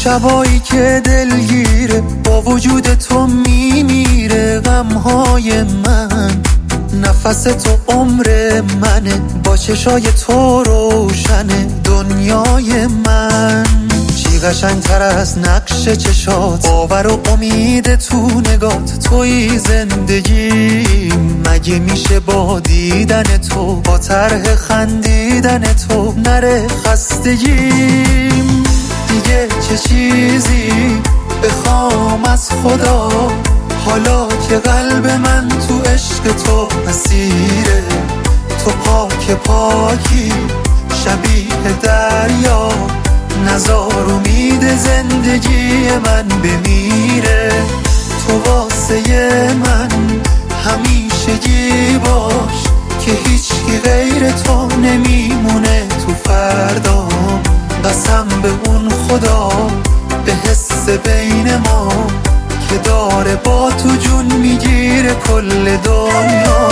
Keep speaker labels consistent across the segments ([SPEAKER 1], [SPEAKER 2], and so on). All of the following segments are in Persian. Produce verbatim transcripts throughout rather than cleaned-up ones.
[SPEAKER 1] شبایی که دلگیره با وجود تو میمیره غمهای من، نفس تو عمر منه، با چشای تو روشنه دنیای من. چی قشنگتر از نقش چشات، باور و امید تو نگات، توی زندگی مگه میشه با دیدن تو، با طرح خندیدن تو نره خستگیم. دیگه چه چیزی بخوام از خدا، حالا که قلب من تو عشق تو اسیره. تو پاک پاکی شبیه دریا، نزار امید زندگی من بمیره. تو واسه من همیشگی باش، که هیچی غیر تو نمیمونه تو فردا. قسم به اون خدا به حس بین ما، که داره با تو جون میگیره کل دنیا.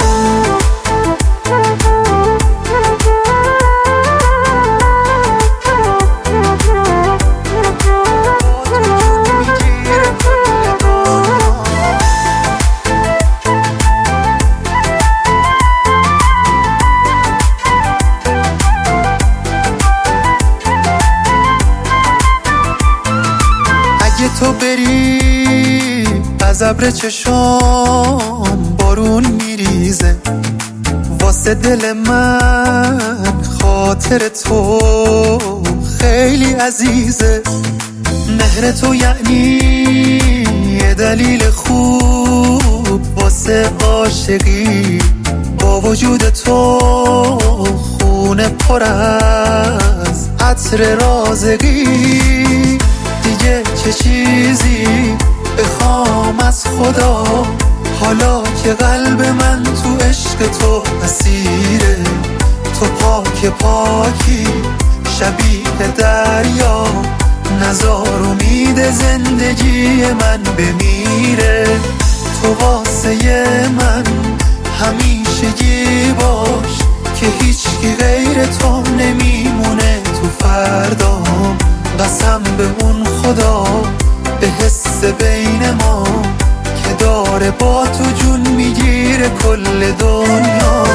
[SPEAKER 1] تو بری از ابر چشام بارون میریزه، واسه دل من خاطر تو خیلی عزیزه. مهر تو یعنی یه دلیل خوب واسه عاشقی، با وجود تو خونه پر از عطر رازقی. دیگه چه چیزی بخوام از خدا، حالا که قلب من تو عشق تو اسیره. تو پاک پاکی شبیه دریا، نزار امید زندگی من بمیره. تو واسه من همیشگی باش، که هیچی غیر تو نمیمونه تو فردا. قسم به اون خدا به حس بین ما، که داره با تو جون میگیره کل دنیا.